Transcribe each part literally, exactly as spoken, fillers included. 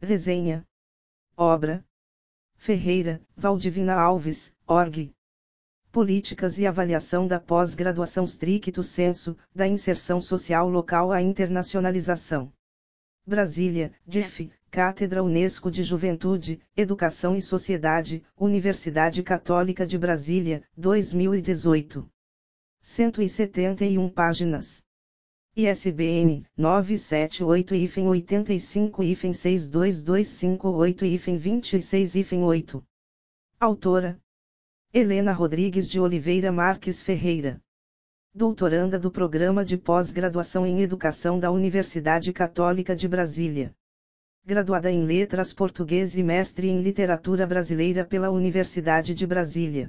Resenha. Obra. Ferreira, Valdivina Alves, org. Políticas e avaliação da pós-graduação stricto sensu, da inserção social local à internacionalização. Brasília, D F, Cátedra Unesco de Juventude, Educação e Sociedade, Universidade Católica de Brasília, dois mil e dezoito. cento e setenta e um páginas. I S B N, nove sete oito oito cinco seis dois dois cinco oito vinte e seis oito. Autora: Helena Rodrigues de Oliveira Marques Ferreira. Doutoranda do Programa de Pós-Graduação em Educação da Universidade Católica de Brasília. Graduada em Letras Português e mestre em Literatura Brasileira pela Universidade de Brasília.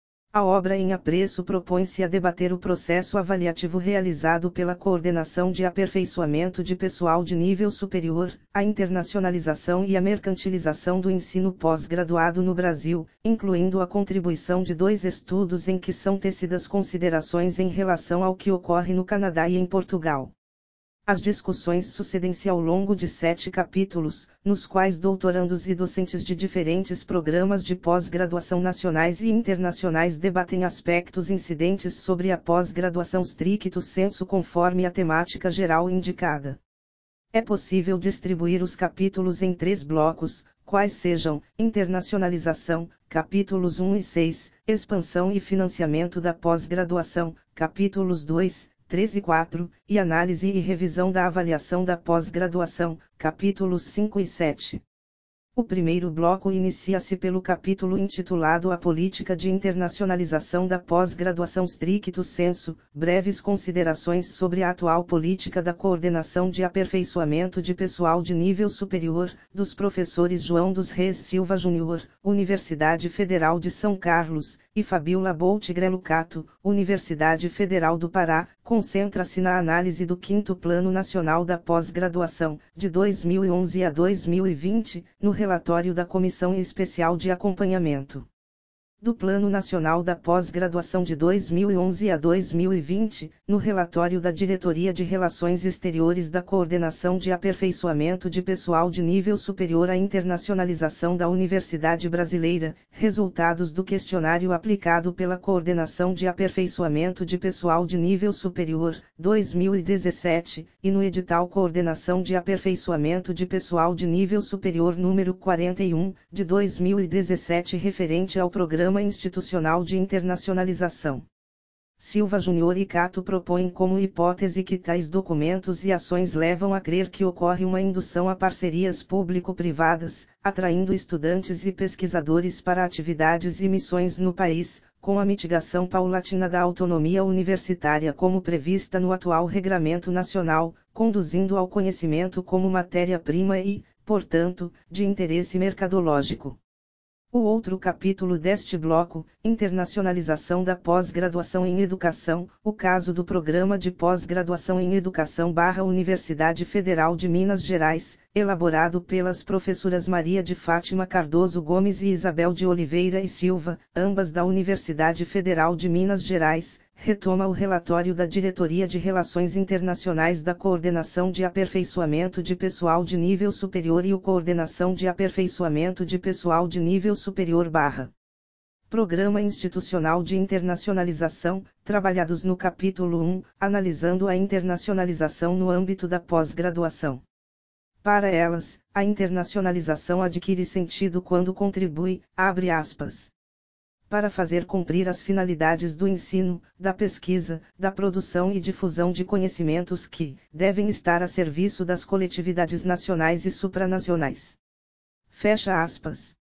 A obra em apreço propõe-se a debater o processo avaliativo realizado pela Coordenação de Aperfeiçoamento de Pessoal de Nível Superior, a internacionalização e a mercantilização do ensino pós-graduado no Brasil, incluindo a contribuição de dois estudos em que são tecidas considerações em relação ao que ocorre no Canadá e em Portugal. As discussões sucedem-se ao longo de sete capítulos, nos quais doutorandos e docentes de diferentes programas de pós-graduação nacionais e internacionais debatem aspectos incidentes sobre a pós-graduação stricto sensu conforme a temática geral indicada. É possível distribuir os capítulos em três blocos, quais sejam: internacionalização, capítulos um e seis, expansão e financiamento da pós-graduação, capítulos dois, três e quatro, e análise e revisão da avaliação da pós-graduação, capítulos cinco e sete. O primeiro bloco inicia-se pelo capítulo intitulado A Política de Internacionalização da Pós-Graduação stricto sensu, breves considerações sobre a atual política da coordenação de aperfeiçoamento de pessoal de nível superior, dos professores João dos Reis Silva Júnior, Universidade Federal de São Carlos, e Fabiola Boltigrelo Cato, Universidade Federal do Pará, concentra-se na análise do quinto Plano Nacional da Pós-Graduação, de dois mil e onze a dois mil e vinte, no relatório da Comissão Especial de Acompanhamento do Plano Nacional da Pós-Graduação de dois mil e onze a dois mil e vinte, no relatório da Diretoria de Relações Exteriores da Coordenação de Aperfeiçoamento de Pessoal de Nível Superior à Internacionalização da Universidade Brasileira, resultados do questionário aplicado pela Coordenação de Aperfeiçoamento de Pessoal de Nível Superior, dois mil e dezessete, e no edital Coordenação de Aperfeiçoamento de Pessoal de Nível Superior número quarenta e um, de dois mil e dezessete referente ao Programa Institucional de Internacionalização. Silva Júnior e Cato propõem como hipótese que tais documentos e ações levam a crer que ocorre uma indução a parcerias público-privadas, atraindo estudantes e pesquisadores para atividades e missões no país, com a mitigação paulatina da autonomia universitária como prevista no atual Regramento Nacional, conduzindo ao conhecimento como matéria-prima e, portanto, de interesse mercadológico. O outro capítulo deste bloco, internacionalização da pós-graduação em educação, o caso do Programa de Pós-Graduação em Educação barra Universidade Federal de Minas Gerais, elaborado pelas professoras Maria de Fátima Cardoso Gomes e Isabel de Oliveira e Silva, ambas da Universidade Federal de Minas Gerais, retoma o relatório da Diretoria de Relações Internacionais da Coordenação de Aperfeiçoamento de Pessoal de Nível Superior e o Coordenação de Aperfeiçoamento de Pessoal de Nível Superior barra Programa Institucional de Internacionalização, trabalhados no capítulo um, analisando a internacionalização no âmbito da pós-graduação. Para elas, a internacionalização adquire sentido quando contribui, abre aspas, para fazer cumprir as finalidades do ensino, da pesquisa, da produção e difusão de conhecimentos que devem estar a serviço das coletividades nacionais e supranacionais. Fecha aspas.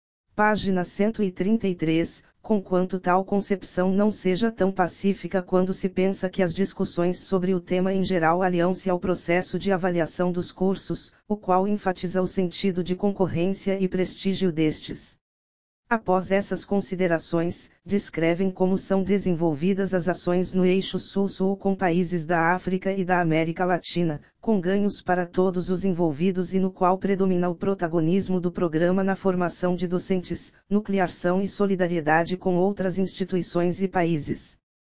Página cento e trinta e três, conquanto tal concepção não seja tão pacífica quando se pensa que as discussões sobre o tema em geral aliam-se ao processo de avaliação dos cursos, o qual enfatiza o sentido de concorrência e prestígio destes. Após essas considerações, descrevem como são desenvolvidas as ações no eixo Sul-Sul com países da África e da América Latina, com ganhos para todos os envolvidos e no qual predomina o protagonismo do programa na formação de docentes, nucleação e solidariedade com outras instituições e países.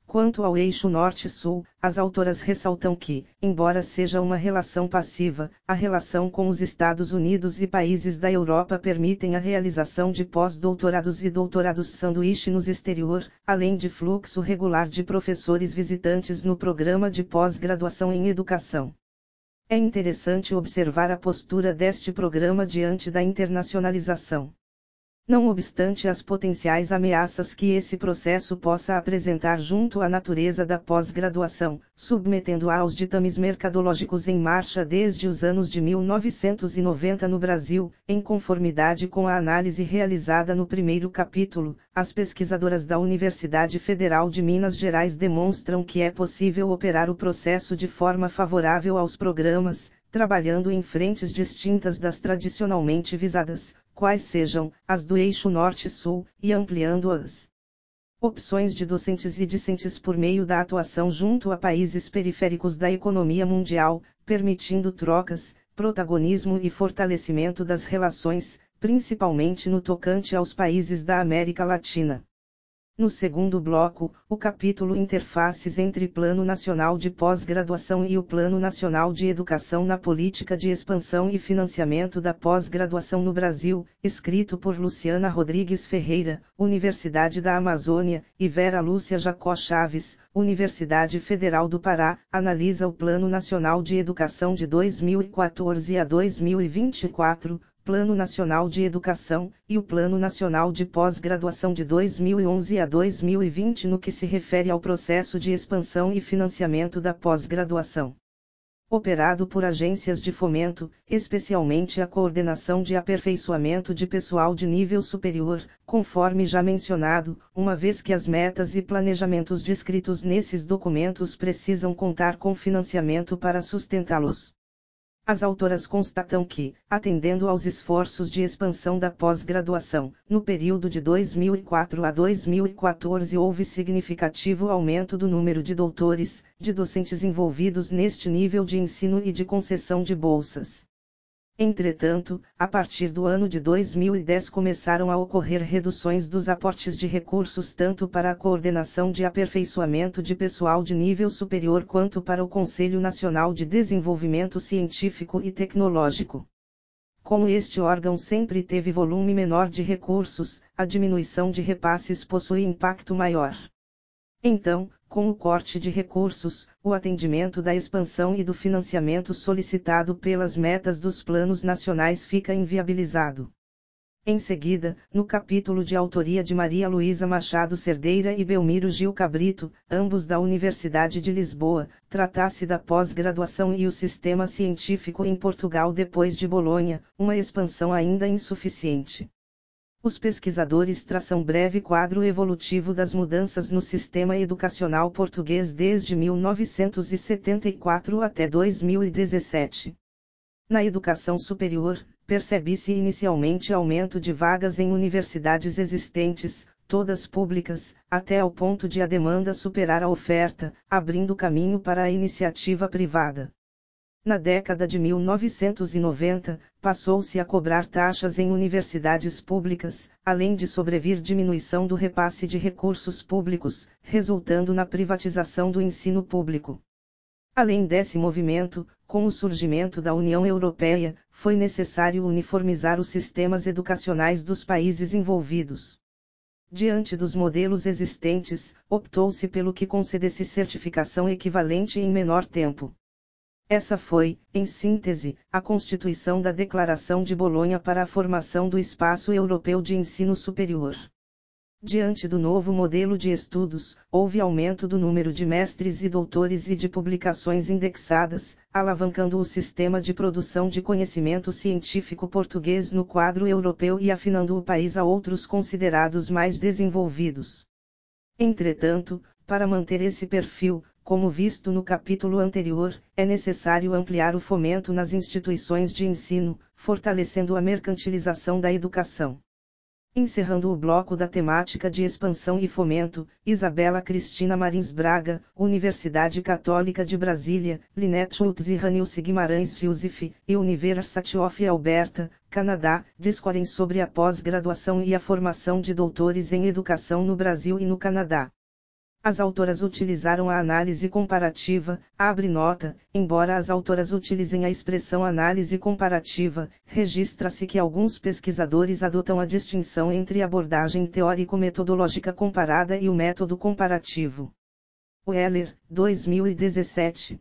Quanto ao eixo Norte-Sul, as autoras ressaltam que, embora seja uma relação passiva, a relação com os Estados Unidos e países da Europa permitem a realização de pós-doutorados e doutorados sanduíche no exterior, além de fluxo regular de professores visitantes no programa de pós-graduação em educação. É interessante observar a postura deste programa diante da internacionalização. Não obstante as potenciais ameaças que esse processo possa apresentar junto à natureza da pós-graduação, submetendo-a aos ditames mercadológicos em marcha desde os anos de mil novecentos e noventa no Brasil, em conformidade com a análise realizada no primeiro capítulo, as pesquisadoras da Universidade Federal de Minas Gerais demonstram que é possível operar o processo de forma favorável aos programas, trabalhando em frentes distintas das tradicionalmente visadas, quais sejam as do eixo Norte-Sul, e ampliando as opções de docentes e discentes por meio da atuação junto a países periféricos da economia mundial, permitindo trocas, protagonismo e fortalecimento das relações, principalmente no tocante aos países da América Latina. No segundo bloco, o capítulo Interfaces entre Plano Nacional de Pós-Graduação e o Plano Nacional de Educação na Política de Expansão e Financiamento da Pós-Graduação no Brasil, escrito por Luciana Rodrigues Ferreira, Universidade da Amazônia, e Vera Lúcia Jacó Chaves, Universidade Federal do Pará, analisa o Plano Nacional de Educação de dois mil e quatorze a dois mil e vinte e quatro, Plano Nacional de Educação, e o Plano Nacional de Pós-Graduação de dois mil e onze a dois mil e vinte no que se refere ao processo de expansão e financiamento da pós-graduação. Operado por agências de fomento, especialmente a Coordenação de Aperfeiçoamento de Pessoal de Nível Superior, conforme já mencionado, uma vez que as metas e planejamentos descritos nesses documentos precisam contar com financiamento para sustentá-los. As autoras constatam que, atendendo aos esforços de expansão da pós-graduação, no período de dois mil e quatro a dois mil e quatorze houve significativo aumento do número de doutores, de docentes envolvidos neste nível de ensino e de concessão de bolsas. Entretanto, a partir do ano de dois mil e dez começaram a ocorrer reduções dos aportes de recursos tanto para a Coordenação de Aperfeiçoamento de Pessoal de Nível Superior quanto para o Conselho Nacional de Desenvolvimento Científico e Tecnológico. Como este órgão sempre teve volume menor de recursos, a diminuição de repasses possui impacto maior. Então, com o corte de recursos, o atendimento da expansão e do financiamento solicitado pelas metas dos planos nacionais fica inviabilizado. Em seguida, no capítulo de autoria de Maria Luísa Machado Cerdeira e Belmiro Gil Cabrito, ambos da Universidade de Lisboa, trata-se da pós-graduação e o sistema científico em Portugal depois de Bolonha, uma expansão ainda insuficiente. Os pesquisadores traçam breve quadro evolutivo das mudanças no sistema educacional português desde mil novecentos e setenta e quatro até dois mil e dezessete. Na educação superior, percebe-se inicialmente aumento de vagas em universidades existentes, todas públicas, até ao ponto de a demanda superar a oferta, abrindo caminho para a iniciativa privada. Na década de mil novecentos e noventa, passou-se a cobrar taxas em universidades públicas, além de sobrevir diminuição do repasse de recursos públicos, resultando na privatização do ensino público. Além desse movimento, com o surgimento da União Europeia, foi necessário uniformizar os sistemas educacionais dos países envolvidos. Diante dos modelos existentes, optou-se pelo que concedesse certificação equivalente em menor tempo. Essa foi, em síntese, a constituição da Declaração de Bolonha para a formação do Espaço Europeu de Ensino Superior. Diante do novo modelo de estudos, houve aumento do número de mestres e doutores e de publicações indexadas, alavancando o sistema de produção de conhecimento científico português no quadro europeu e afinando o país a outros considerados mais desenvolvidos. Entretanto, para manter esse perfil, como visto no capítulo anterior, é necessário ampliar o fomento nas instituições de ensino, fortalecendo a mercantilização da educação. Encerrando o bloco da temática de expansão e fomento, Isabela Cristina Marins Braga, Universidade Católica de Brasília, Lynette Schultz e Ranilce Guimarães Fiusif, e University of Alberta, Canadá, discorrem sobre a pós-graduação e a formação de doutores em educação no Brasil e no Canadá. As autoras utilizaram a análise comparativa, abre nota, embora as autoras utilizem a expressão análise comparativa, registra-se que alguns pesquisadores adotam a distinção entre a abordagem teórico-metodológica comparada e o método comparativo. Weller, dois mil e dezessete.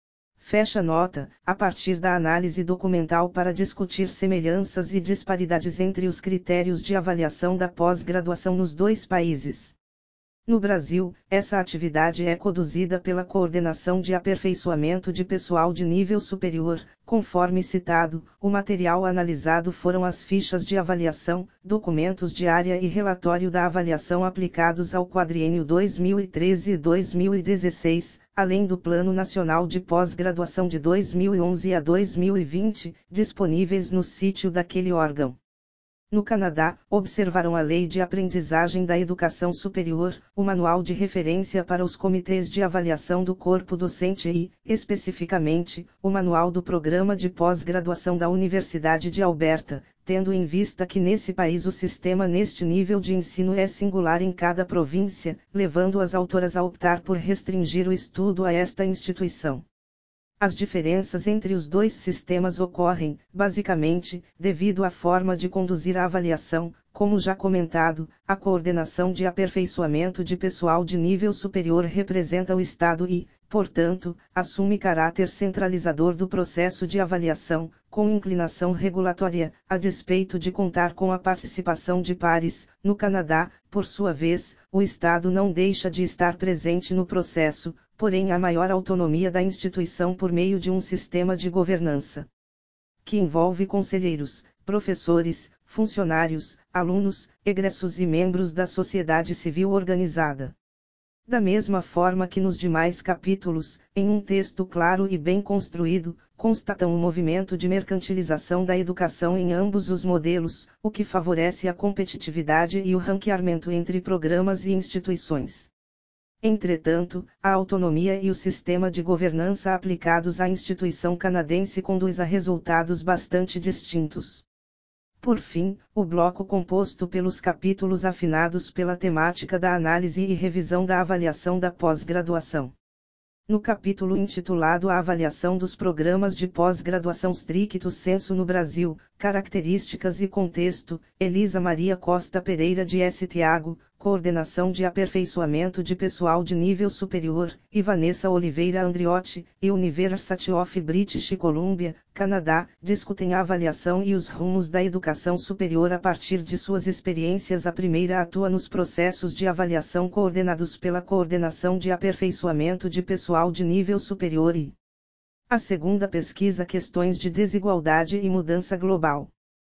Fecha nota, a partir da análise documental para discutir semelhanças e disparidades entre os critérios de avaliação da pós-graduação nos dois países. No Brasil, essa atividade é conduzida pela Coordenação de Aperfeiçoamento de Pessoal de Nível Superior. Conforme citado, o material analisado foram as fichas de avaliação, documentos de área e relatório da avaliação aplicados ao quadriênio dois mil e treze e dois mil e dezesseis, além do Plano Nacional de Pós-Graduação de dois mil e onze a dois mil e vinte, disponíveis no sítio daquele órgão. No Canadá, observaram a Lei de Aprendizagem da Educação Superior, o Manual de Referência para os Comitês de Avaliação do Corpo Docente e, especificamente, o Manual do Programa de Pós-Graduação da Universidade de Alberta, tendo em vista que nesse país o sistema neste nível de ensino é singular em cada província, levando as autoras a optar por restringir o estudo a esta instituição. As diferenças entre os dois sistemas ocorrem, basicamente, devido à forma de conduzir a avaliação. Como já comentado, a Coordenação de Aperfeiçoamento de Pessoal de Nível Superior representa o Estado e, portanto, assume caráter centralizador do processo de avaliação, com inclinação regulatória, a despeito de contar com a participação de pares. No Canadá, por sua vez, o Estado não deixa de estar presente no processo, porém há maior autonomia da instituição por meio de um sistema de governança que envolve conselheiros, professores, funcionários, alunos, egressos e membros da sociedade civil organizada. Da mesma forma que nos demais capítulos, em um texto claro e bem construído, constatam o movimento de mercantilização da educação em ambos os modelos, o que favorece a competitividade e o ranqueamento entre programas e instituições. Entretanto, a autonomia e o sistema de governança aplicados à instituição canadense conduz a resultados bastante distintos. Por fim, o bloco composto pelos capítulos afinados pela temática da análise e revisão da avaliação da pós-graduação. No capítulo intitulado A Avaliação dos Programas de Pós-Graduação Stricto Sensu no Brasil, Características e Contexto, Elisa Maria Costa Pereira de S. Thiago, Coordenação de Aperfeiçoamento de Pessoal de Nível Superior, e Vanessa Oliveira Andriotti, e University of British Columbia, Canadá, discutem a avaliação e os rumos da educação superior a partir de suas experiências. A primeira atua nos processos de avaliação coordenados pela Coordenação de Aperfeiçoamento de Pessoal de Nível Superior e a segunda pesquisa questões de desigualdade e mudança global.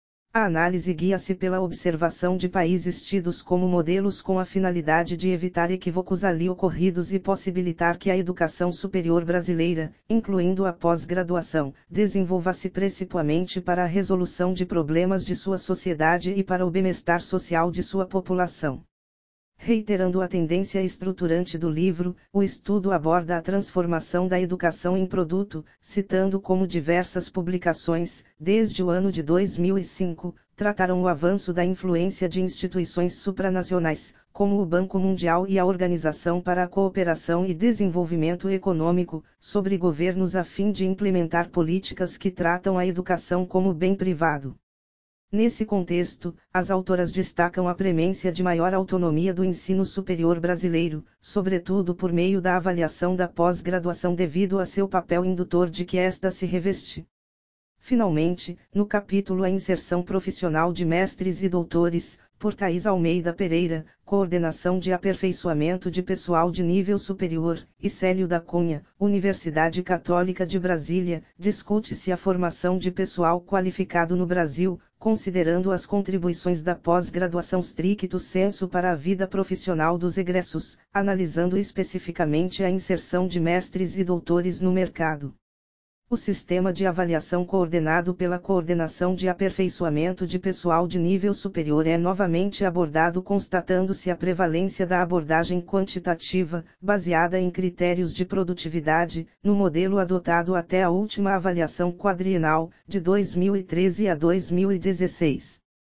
A análise guia-se pela observação de países tidos como modelos com a finalidade de evitar equívocos ali ocorridos e possibilitar que a educação superior brasileira, incluindo a pós-graduação, desenvolva-se principalmente para a resolução de problemas de sua sociedade e para o bem-estar social de sua população. Reiterando a tendência estruturante do livro, o estudo aborda a transformação da educação em produto, citando como diversas publicações, desde o ano de dois mil e cinco, trataram o avanço da influência de instituições supranacionais, como o Banco Mundial e a Organização para a Cooperação e Desenvolvimento Econômico, sobre governos a fim de implementar políticas que tratam a educação como bem privado. Nesse contexto, as autoras destacam a premência de maior autonomia do ensino superior brasileiro, sobretudo por meio da avaliação da pós-graduação devido a seu papel indutor de que esta se reveste. Finalmente, no capítulo A Inserção Profissional de Mestres e Doutores, por Thais Almeida Pereira, Coordenação de Aperfeiçoamento de Pessoal de Nível Superior, e Célio da Cunha, Universidade Católica de Brasília, discute-se a formação de pessoal qualificado no Brasil, considerando as contribuições da pós-graduação stricto sensu para a vida profissional dos egressos, analisando especificamente a inserção de mestres e doutores no mercado. O sistema de avaliação coordenado pela Coordenação de Aperfeiçoamento de Pessoal de Nível Superior é novamente abordado, constatando-se a prevalência da abordagem quantitativa, baseada em critérios de produtividade, no modelo adotado até a última avaliação quadrienal, de dois mil e treze a dois mil e dezesseis.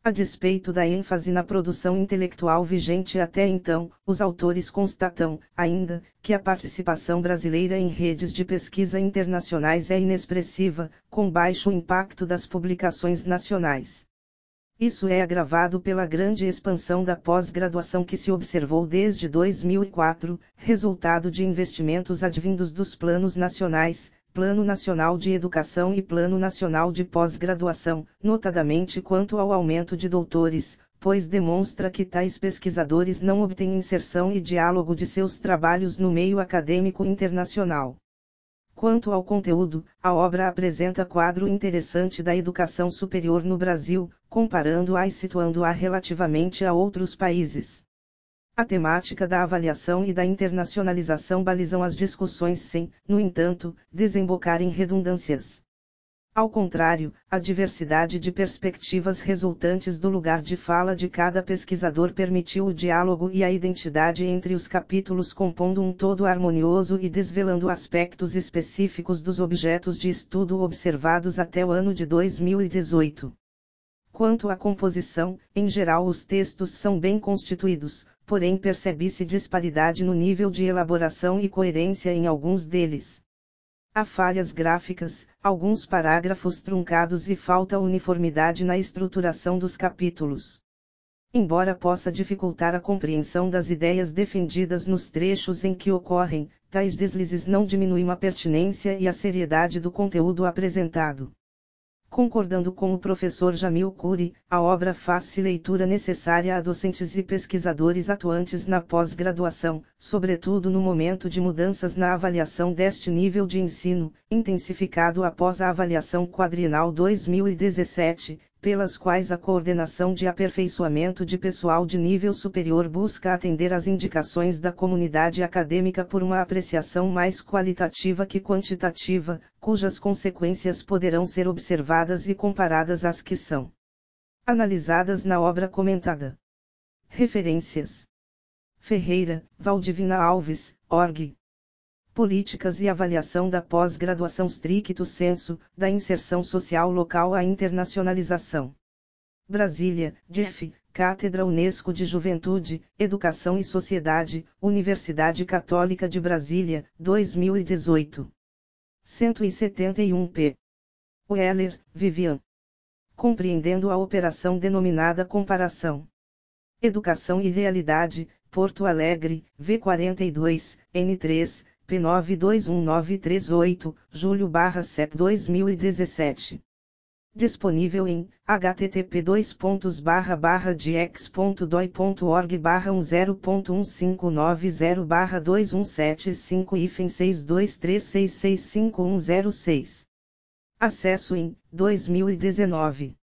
A despeito da ênfase na produção intelectual vigente até então, os autores constatam, ainda, que a participação brasileira em redes de pesquisa internacionais é inexpressiva, com baixo impacto das publicações nacionais. Isso é agravado pela grande expansão da pós-graduação que se observou desde dois mil e quatro, resultado de investimentos advindos dos planos nacionais, Plano Nacional de Educação e Plano Nacional de Pós-Graduação, notadamente quanto ao aumento de doutores, pois demonstra que tais pesquisadores não obtêm inserção e diálogo de seus trabalhos no meio acadêmico internacional. Quanto ao conteúdo, a obra apresenta quadro interessante da educação superior no Brasil, comparando-a e situando-a relativamente a outros países. A temática da avaliação e da internacionalização balizam as discussões sem, no entanto, desembocar em redundâncias. Ao contrário, a diversidade de perspectivas resultantes do lugar de fala de cada pesquisador permitiu o diálogo e a identidade entre os capítulos, compondo um todo harmonioso e desvelando aspectos específicos dos objetos de estudo observados até o ano de dois mil e dezoito. Quanto à composição, em geral os textos são bem constituídos, porém percebe-se disparidade no nível de elaboração e coerência em alguns deles. Há falhas gráficas, alguns parágrafos truncados e falta uniformidade na estruturação dos capítulos. Embora possa dificultar a compreensão das ideias defendidas nos trechos em que ocorrem, tais deslizes não diminuem a pertinência e a seriedade do conteúdo apresentado. Concordando com o professor Jamil Khoury, a obra faz-se leitura necessária a docentes e pesquisadores atuantes na pós-graduação, sobretudo no momento de mudanças na avaliação deste nível de ensino, intensificado após a avaliação quadrienal dois mil e dezessete, pelas quais a coordenação de aperfeiçoamento de pessoal de nível superior busca atender às indicações da comunidade acadêmica por uma apreciação mais qualitativa que quantitativa, cujas consequências poderão ser observadas e comparadas às que são analisadas na obra comentada. Referências: Ferreira, Valdivina Alves, org. Políticas e avaliação da pós-graduação stricto sensu, da inserção social local à internacionalização. Brasília, D F, Cátedra Unesco de Juventude, Educação e Sociedade, Universidade Católica de Brasília, dois mil e dezoito. cento e setenta e um p. Weller, Vivian. Compreendendo a operação denominada comparação. Educação e Realidade, Porto Alegre, V quarenta e dois, N três, P nove dois um nove três oito, julho barra sete dois mil e dezessete. Disponível em http dois pontos barra barra diex ponto doi ponto org barra um zero ponto um cinco nove zero barra dois um sete cinco hífen seis dois três seis seis cinco um zero seis. Acesso em dois mil e dezenove.